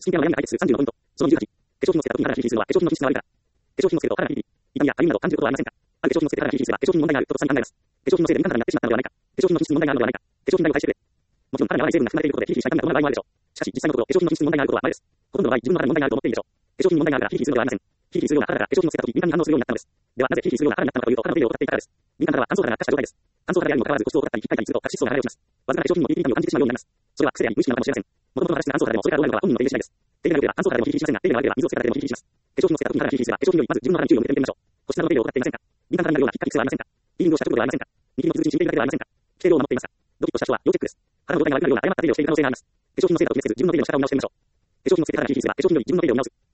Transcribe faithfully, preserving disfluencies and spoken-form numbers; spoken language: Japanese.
スキンケアの悩みが解決するさんじゅうのポイント。そのにじゅうはち。化粧品をつけた時に体がヒリヒリするのは化粧品の品質が悪いから。化粧品のせいでお体がヒリヒリ、痛みやかゆみなど感じることはありませんか？ある化粧品のせいで体がヒリヒリすれば化粧品に問題があるととっさに考えます。化粧品のせいで敏感肌になってしまったのではないか。化粧品の品質に問題があるのではないか。化粧品代を返してくれ。もちろん体に合わない成分が含まれていることでヒリヒリした痛みが伴う場合もあるでしょう。しかし実際のところ化粧品の品質に問題があることは稀です。ほとんどの場合自分の肌に問題があると思っているでしょう。化粧品に問題があるからヒリヒリするのではありません。ヒリヒリするような体が化粧品をつけた時敏感に反応するようになったのです。ではなぜヒリヒリするような肌になったのかというと肌の手入れを怠っていたからです。敏感肌は乾燥肌が悪化した状態です。乾燥肌であるにもかかわらず保湿を怠ったり引っかいたりすると角質層が剥がれ落ちます。わずかな化粧品もピリピリ痛みを感じてしまうようになります。それは癖であり無意識なのかもしれません。もともとの肌質が乾燥肌でもそれからどうなるのかは本人の手入れ次第です。手入れなければ乾燥肌でもヒリヒリしませんが、手入れが悪ければ水をつけただけでもヒリヒリします。化粧品をつけた時に肌がヒリヒリすれば化粧品よりまず自分の肌に注意を向けてみましょう。保湿などの手入れを怠っていませんか？敏感肌になるような引っかき癖はありませんか？ピーリングをした直後ではありませんか？右の傷口に染みているだけではありませんか？規定量を守っていますか？ドキッとした人は要チェックです。肌の状態が悪くなるような誤った手入れをしている可能性があります。化粧品のせいだと決めつけず自分の手入れをした顔を見直してみましょう。化粧品のせいで肌がヒリヒリすれば化粧品より自分の手入れを見直す。